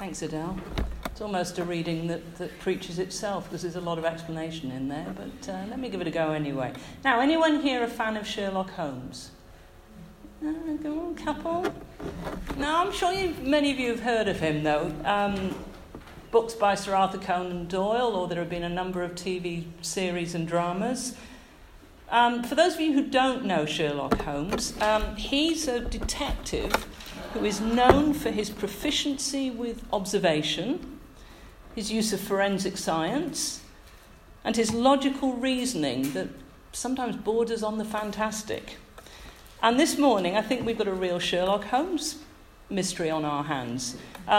Thanks, Adele. It's almost a reading that preaches itself because there's a lot of explanation in there, but let me give it a go anyway. Now, anyone here a fan of Sherlock Holmes? Go on, couple. No, I'm sure many of you have heard of him, though. Books by Sir Arthur Conan Doyle, or there have been a number of TV series and dramas. For those of you who don't know Sherlock Holmes, he's a detective who is known for his proficiency with observation, his use of forensic science, and his logical reasoning that sometimes borders on the fantastic. And this morning, I think we've got a real Sherlock Holmes mystery on our hands.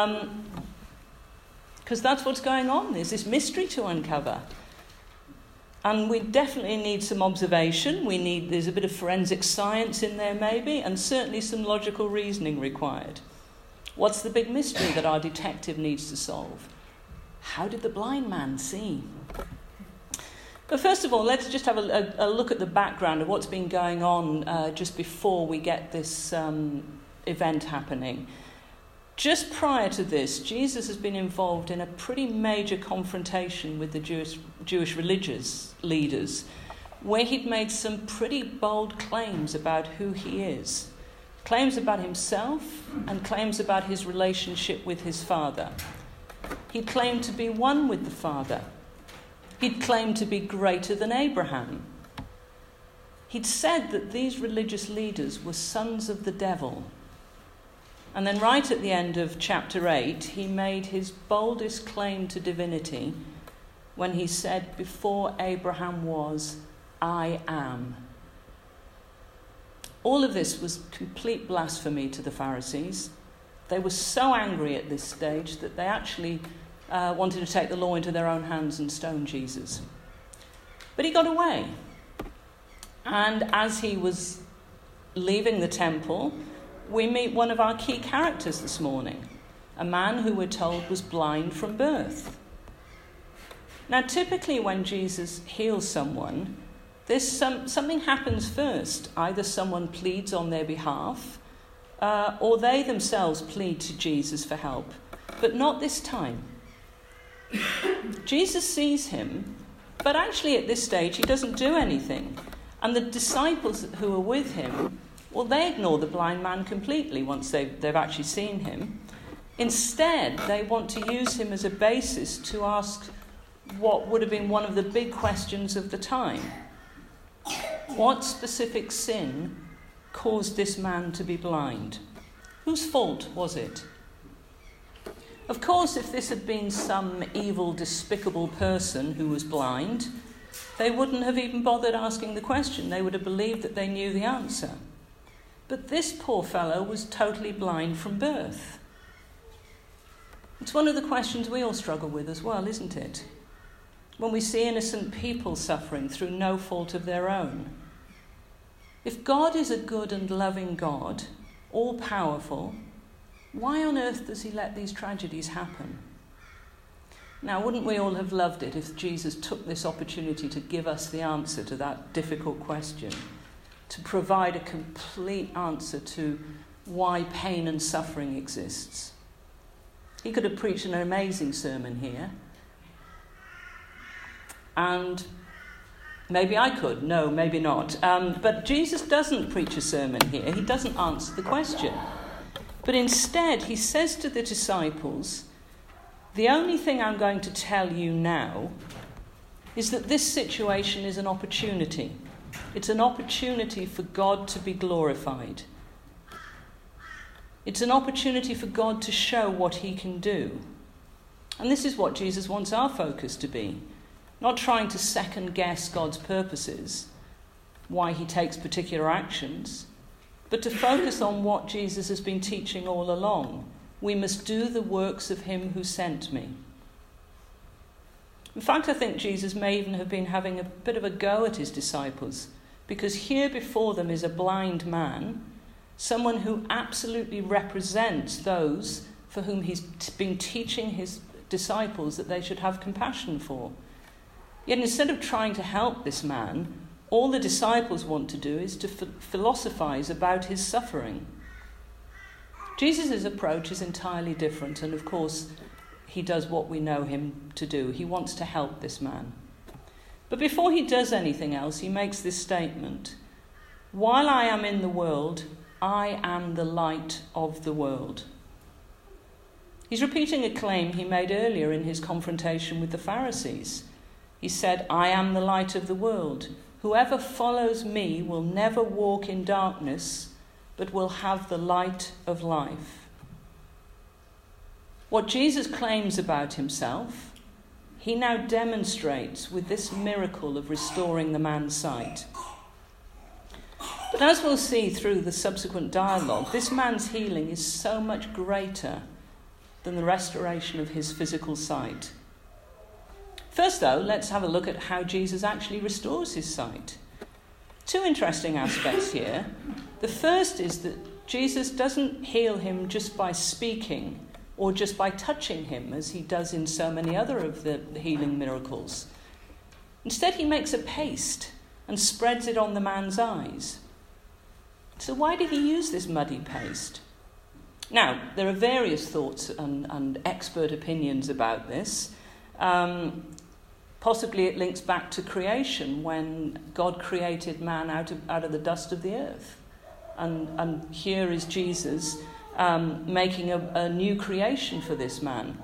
Because that's what's going on. There's this mystery to uncover. And we definitely need some observation. There's a bit of forensic science in there maybe, and certainly some logical reasoning required. What's the big mystery that our detective needs to solve? How did the blind man see? But first of all, let's just have a look at the background of what's been going on just before we get this event happening. Just prior to this, Jesus has been involved in a pretty major confrontation with the Jewish religious leaders, where he'd made some pretty bold claims about who he is. Claims about himself and claims about his relationship with his Father. He claimed to be one with the Father. He'd claimed to be greater than Abraham. He'd said that these religious leaders were sons of the devil. And then right at the end of chapter 8, he made his boldest claim to divinity when he said, "Before Abraham was, I am." All of this was complete blasphemy to the Pharisees. They were so angry at this stage that they actually wanted to take the law into their own hands and stone Jesus. But he got away. And as he was leaving the temple, we meet one of our key characters this morning, a man who we're told was blind from birth. Now, typically when Jesus heals someone, something happens first. Either someone pleads on their behalf, or they themselves plead to Jesus for help. But not this time. Jesus sees him, but actually at this stage he doesn't do anything. And the disciples who are with him, well, they ignore the blind man completely once they've actually seen him. Instead, they want to use him as a basis to ask what would have been one of the big questions of the time. What specific sin caused this man to be blind? Whose fault was it? Of course, if this had been some evil, despicable person who was blind, they wouldn't have even bothered asking the question. They would have believed that they knew the answer. But this poor fellow was totally blind from birth. It's one of the questions we all struggle with as well, isn't it? When we see innocent people suffering through no fault of their own. If God is a good and loving God, all-powerful, why on earth does he let these tragedies happen? Now, wouldn't we all have loved it if Jesus took this opportunity to give us the answer to that difficult question? To provide a complete answer to why pain and suffering exists. He could have preached an amazing sermon here. And maybe I could. No, maybe not. But Jesus doesn't preach a sermon here. He doesn't answer the question. But instead, he says to the disciples, the only thing I'm going to tell you now is that this situation is an opportunity. It's an opportunity for God to be glorified. It's an opportunity for God to show what he can do. And this is what Jesus wants our focus to be. Not trying to second guess God's purposes, why he takes particular actions, but to focus on what Jesus has been teaching all along. We must do the works of him who sent me. In fact, I think Jesus may even have been having a bit of a go at his disciples, because here before them is a blind man, someone who absolutely represents those for whom he's been teaching his disciples that they should have compassion for. Yet instead of trying to help this man, all the disciples want to do is to philosophize about his suffering. Jesus' approach is entirely different, and of course, he does what we know him to do. He wants to help this man. But before he does anything else, he makes this statement: "While I am in the world, I am the light of the world." He's repeating a claim he made earlier in his confrontation with the Pharisees. He said, "I am the light of the world. Whoever follows me will never walk in darkness, but will have the light of life." What Jesus claims about himself, he now demonstrates with this miracle of restoring the man's sight. But as we'll see through the subsequent dialogue, this man's healing is so much greater than the restoration of his physical sight. First, though, let's have a look at how Jesus actually restores his sight. Two interesting aspects here. The first is that Jesus doesn't heal him just by speaking or just by touching him, as he does in so many other of the healing miracles. Instead, he makes a paste and spreads it on the man's eyes. So why did he use this muddy paste? Now, there are various thoughts and expert opinions about this. Possibly it links back to creation, when God created man out of the dust of the earth. And here is Jesus making a new creation for this man.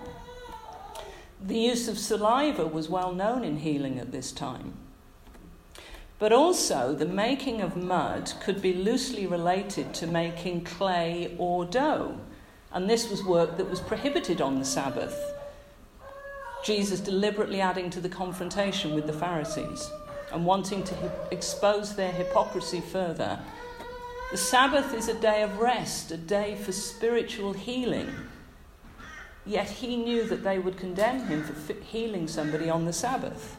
The use of saliva was well known in healing at this time. But also, the making of mud could be loosely related to making clay or dough. And this was work that was prohibited on the Sabbath. Jesus deliberately adding to the confrontation with the Pharisees and wanting to expose their hypocrisy further. The Sabbath is a day of rest, a day for spiritual healing. Yet he knew that they would condemn him for healing somebody on the Sabbath.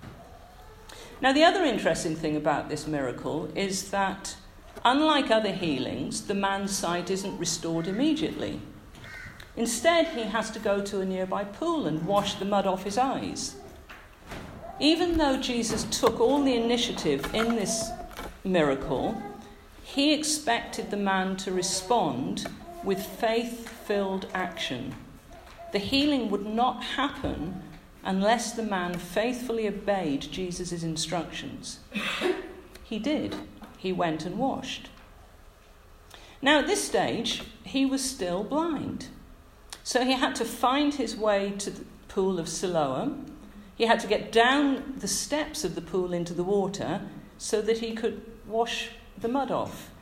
Now, the other interesting thing about this miracle is that, unlike other healings, the man's sight isn't restored immediately. Instead, he has to go to a nearby pool and wash the mud off his eyes. Even though Jesus took all the initiative in this miracle, he expected the man to respond with faith-filled action. The healing would not happen unless the man faithfully obeyed Jesus' instructions. He did. He went and washed. Now, at this stage, he was still blind. So he had to find his way to the pool of Siloam. He had to get down the steps of the pool into the water so that he could wash the mud off.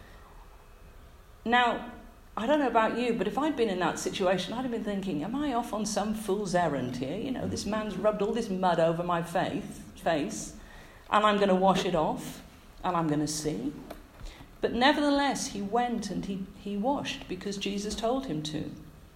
Now, I don't know about you, but if I'd been in that situation, I'd have been thinking, am I off on some fool's errand here? You know, this man's rubbed all this mud over my face, and I'm going to wash it off, and I'm going to see. But nevertheless, he went and he washed because Jesus told him to.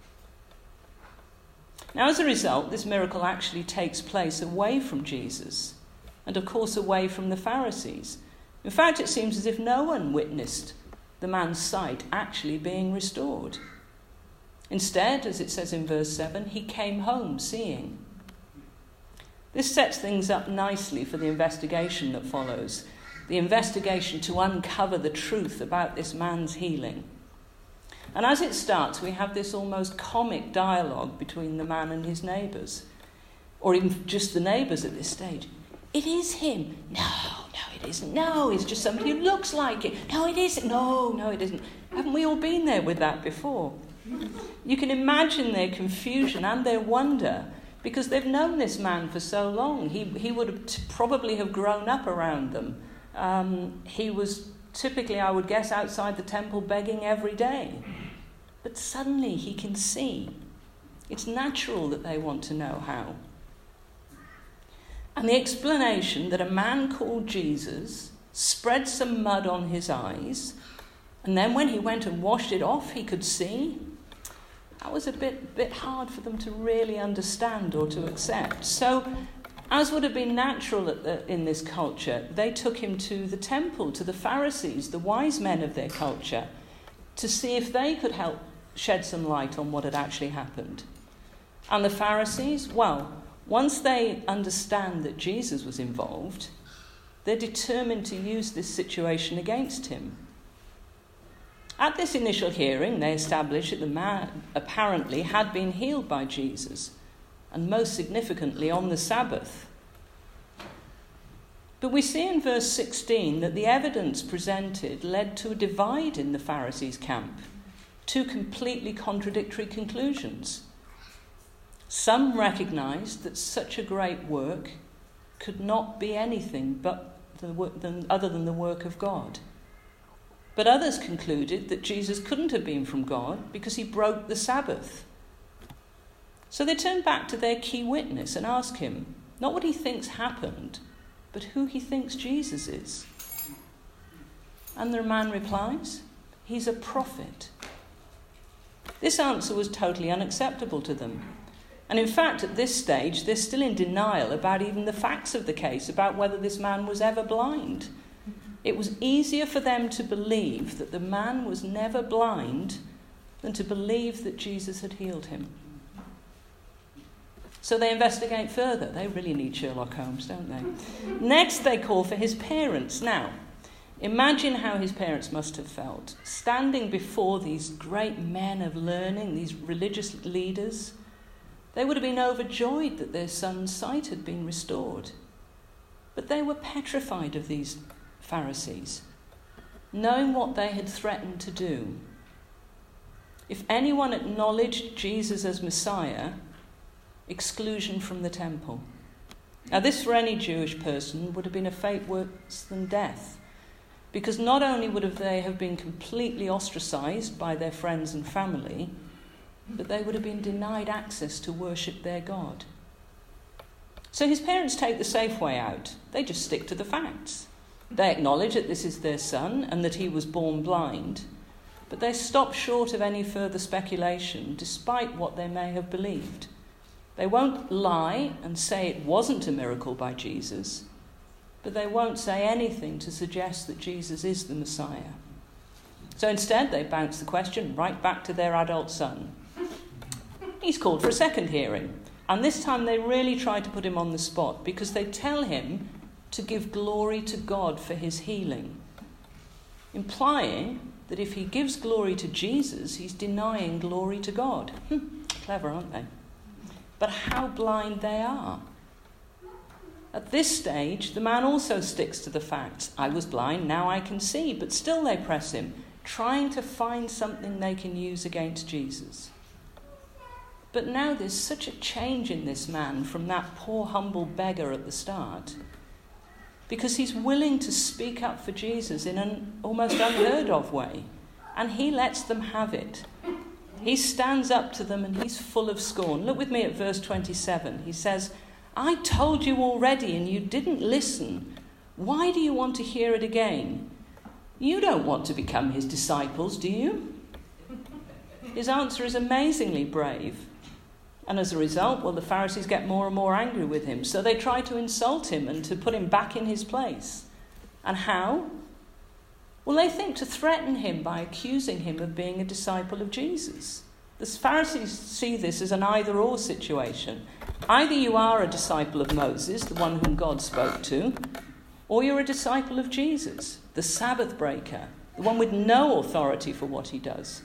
Now, as a result, this miracle actually takes place away from Jesus, and of course away from the Pharisees. In fact, it seems as if no one witnessed the man's sight actually being restored. Instead, as it says in verse 7, he came home seeing. This sets things up nicely for the investigation that follows, the investigation to uncover the truth about this man's healing. And as it starts, we have this almost comic dialogue between the man and his neighbours, or even just the neighbours at this stage. It is him. No, it isn't. No, it's just somebody who looks like it. No, it isn't. No, it isn't. Haven't we all been there with that before? You can imagine their confusion and their wonder, because they've known this man for so long. He would probably have grown up around them. He was typically, I would guess, outside the temple begging every day. But suddenly he can see. It's natural that they want to know how. And the explanation that a man called Jesus spread some mud on his eyes, and then when he went and washed it off, he could see, that was a bit hard for them to really understand or to accept. So, as would have been natural in this culture, they took him to the temple, to the Pharisees, the wise men of their culture, to see if they could help shed some light on what had actually happened. And the Pharisees, well, once they understand that Jesus was involved, they're determined to use this situation against him. At this initial hearing, they established that the man apparently had been healed by Jesus, and most significantly on the Sabbath. But we see in verse 16 that the evidence presented led to a divide in the Pharisees' camp, two completely contradictory conclusions. Some recognised that such a great work could not be anything other than the work of God. But others concluded that Jesus couldn't have been from God because he broke the Sabbath. So they turned back to their key witness and asked him not what he thinks happened, but who he thinks Jesus is. And the man replies, he's a prophet. This answer was totally unacceptable to them. And in fact, at this stage, they're still in denial about even the facts of the case, about whether this man was ever blind. It was easier for them to believe that the man was never blind than to believe that Jesus had healed him. So they investigate further. They really need Sherlock Holmes, don't they? Next, they call for his parents. Now, imagine how his parents must have felt, standing before these great men of learning, these religious leaders. They would have been overjoyed that their son's sight had been restored. But they were petrified of these Pharisees, knowing what they had threatened to do. If anyone acknowledged Jesus as Messiah, exclusion from the temple. Now this, for any Jewish person, would have been a fate worse than death, because not only would they have been completely ostracised by their friends and family, but they would have been denied access to worship their God. So his parents take the safe way out. They just stick to the facts. They acknowledge that this is their son and that he was born blind, but they stop short of any further speculation, despite what they may have believed. They won't lie and say it wasn't a miracle by Jesus, but they won't say anything to suggest that Jesus is the Messiah. So instead, they bounce the question right back to their adult son. He's called for a second hearing, and this time they really try to put him on the spot, because they tell him to give glory to God for his healing, implying that if he gives glory to Jesus, he's denying glory to God. Clever, aren't they? But how blind they are. At this stage, the man also sticks to the facts. I was blind, now I can see. But still they press him, trying to find something they can use against Jesus. But now there's such a change in this man from that poor humble beggar at the start, because he's willing to speak up for Jesus in an almost unheard of way, and he lets them have it. He stands up to them and he's full of scorn. Look with me at verse 27. He says, I told you already and you didn't listen. Why do you want to hear it again? You don't want to become his disciples, do you? His answer is amazingly brave. And as a result, the Pharisees get more and more angry with him. So they try to insult him and to put him back in his place. And how? Well, they think to threaten him by accusing him of being a disciple of Jesus. The Pharisees see this as an either-or situation. Either you are a disciple of Moses, the one whom God spoke to, or you're a disciple of Jesus, the Sabbath breaker, the one with no authority for what he does.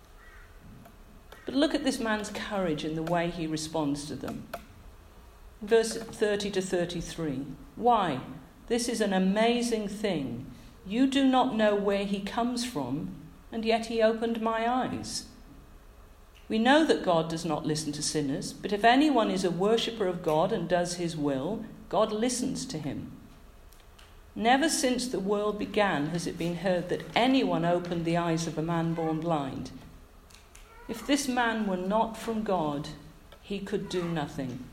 But look at this man's courage in the way he responds to them. Verse 30 to 33. Why? This is an amazing thing. You do not know where he comes from, and yet he opened my eyes. We know that God does not listen to sinners, but if anyone is a worshipper of God and does his will, God listens to him. Never since the world began has it been heard that anyone opened the eyes of a man born blind. If this man were not from God, he could do nothing.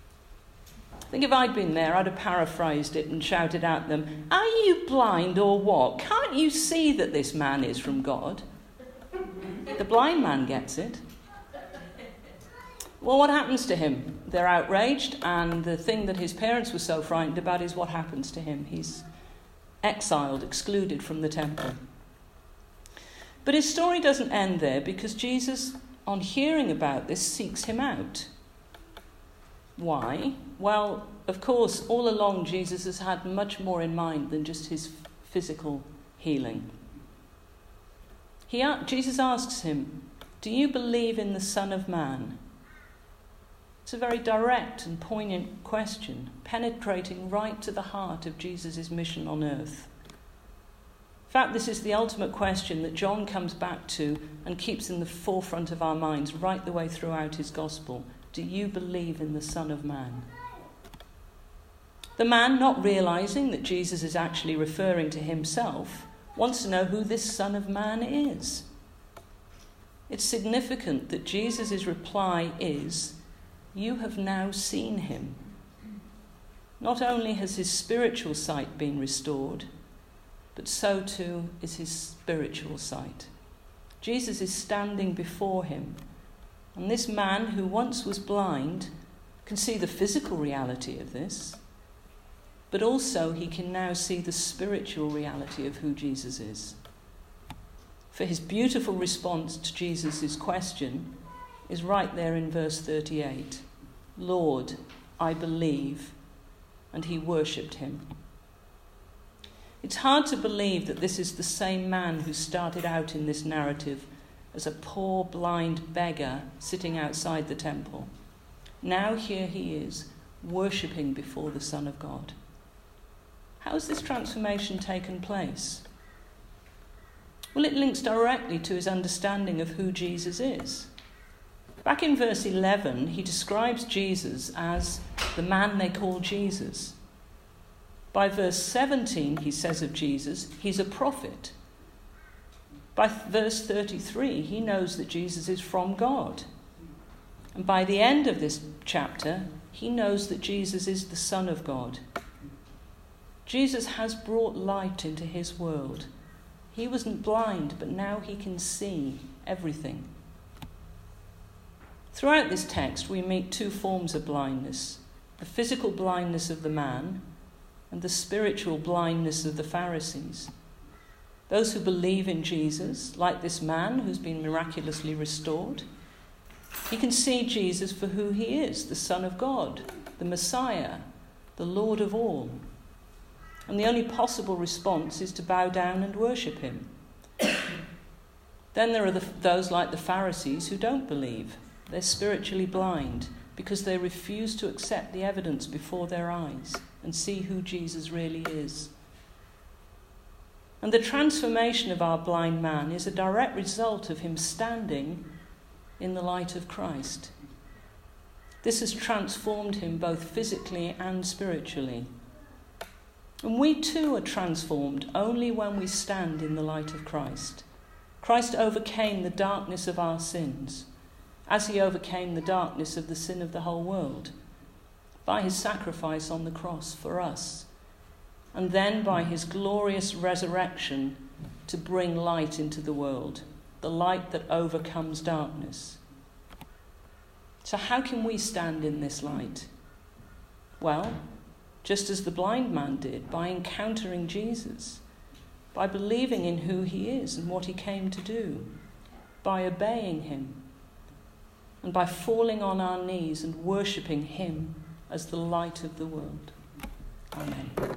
I think if I'd been there, I'd have paraphrased it and shouted at them, are you blind or what? Can't you see that this man is from God? The blind man gets it. Well, what happens to him? They're outraged, and the thing that his parents were so frightened about is what happens to him. He's exiled, excluded from the temple. But his story doesn't end there, because Jesus, on hearing about this, seeks him out. Why? Well, of course, all along Jesus has had much more in mind than just his physical healing. Jesus asks him, "Do you believe in the Son of Man?" It's a very direct and poignant question, penetrating right to the heart of Jesus' mission on earth. In fact, this is the ultimate question that John comes back to and keeps in the forefront of our minds right the way throughout his gospel. Do you believe in the Son of Man? The man, not realizing that Jesus is actually referring to himself, wants to know who this Son of Man is. It's significant that Jesus' reply is, "You have now seen him." Not only has his spiritual sight been restored, but so too is his spiritual sight. Jesus is standing before him, and this man who once was blind can see the physical reality of this, but also he can now see the spiritual reality of who Jesus is. For his beautiful response to Jesus' question is right there in verse 38. "Lord, I believe," and he worshipped him. It's hard to believe that this is the same man who started out in this narrative as a poor blind beggar sitting outside the temple. Now here he is, worshipping before the Son of God. How has this transformation taken place? Well, it links directly to his understanding of who Jesus is. Back in verse 11, he describes Jesus as the man they call Jesus. By verse 17, he says of Jesus, he's a prophet. By verse 33, he knows that Jesus is from God. And by the end of this chapter, he knows that Jesus is the Son of God. Jesus has brought light into his world. He wasn't blind, but now he can see everything. Throughout this text, we meet two forms of blindness: the physical blindness of the man and the spiritual blindness of the Pharisees. Those who believe in Jesus, like this man who's been miraculously restored, he can see Jesus for who he is, the Son of God, the Messiah, the Lord of all. And the only possible response is to bow down and worship him. Then there are those like the Pharisees who don't believe. They're spiritually blind because they refuse to accept the evidence before their eyes and see who Jesus really is. And the transformation of our blind man is a direct result of him standing in the light of Christ. This has transformed him both physically and spiritually. And we too are transformed only when we stand in the light of Christ. Christ overcame the darkness of our sins, as he overcame the darkness of the sin of the whole world, by his sacrifice on the cross for us, and then by his glorious resurrection to bring light into the world, the light that overcomes darkness. So how can we stand in this light? Well, just as the blind man did, by encountering Jesus, by believing in who he is and what he came to do, by obeying him, and by falling on our knees and worshipping him as the light of the world. Amen.